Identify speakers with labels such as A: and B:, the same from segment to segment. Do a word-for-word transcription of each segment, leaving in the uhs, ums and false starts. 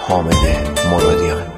A: حامد مرادیان.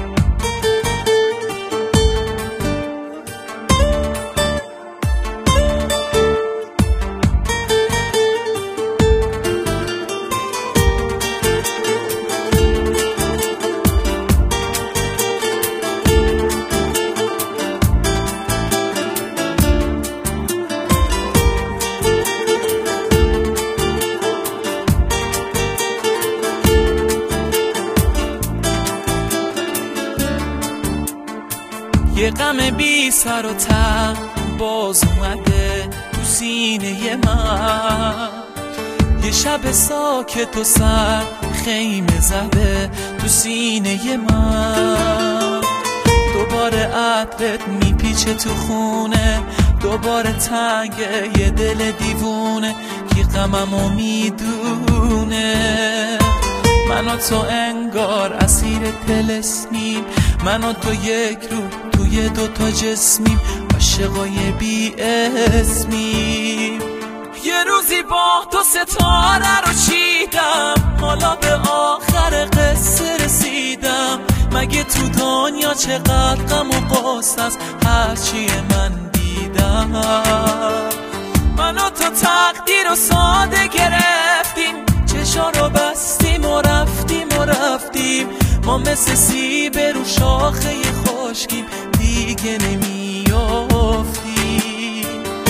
B: یه غم بی سر و ته باز اومده تو سینه من، یه شب ساکت و سر خیمه زده تو سینه من. دوباره عطرت میپیچه تو خونه، دوباره تنگه یه دل دیوونه که غممو میدونه. من و تو انگار اسیر طلسمیم، من و تو یک روح توی دوتا جسمیم، عاشقای بی اسمیم. یه روزی با تو ستاره رو چیدم، حالا به آخر قصه رسیدم. مگه تو دنیا چقدر غم و غصه است هرچی من دیدم. من و تو تقدیر و ساده گرفتیم، چشا رو بستیم و رفتیم و رفتیم. ما مثل سیب رو شاخه خشکیم، دیگه نمیافتیم.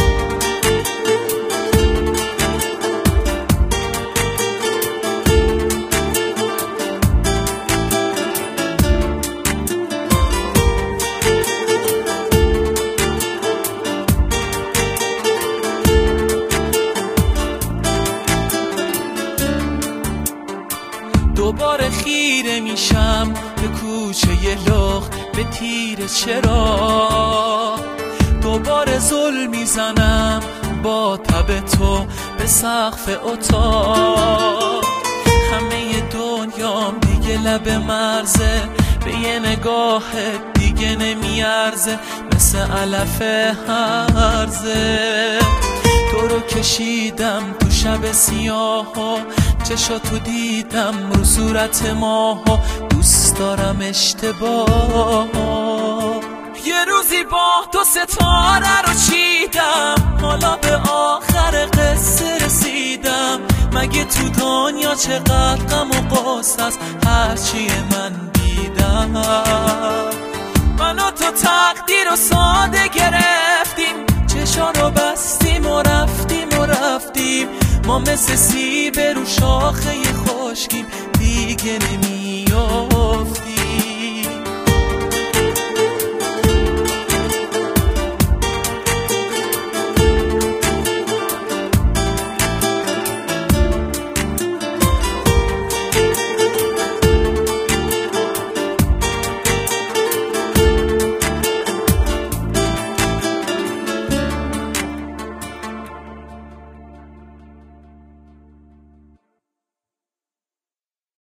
B: دوباره خیره میشم به کوچه لخت، به تیر چرا دوباره زل میزنم با تب تو به سقف اتاق. همه دنیام دیگه لب مرزه، به یه نگاه دیگه نمیارزه، مثل علف هرزه. تو رو کشیدم تو شب سیاها، چشاتو دیدم رو صورت ماها، دوست دارم اشتباه. یه روزی با تو ستاره رو چیدم، حالا به آخر قصه رسیدم. مگه تو دنیا چقدر غم و غصه است هرچی من دیدم. من و تو تقدیر و ساده گرفتیم، چشا رو بستیم و رفتیم و رفتیم. ما مثل سیب رو شاخه خشکیم، دیگه نمی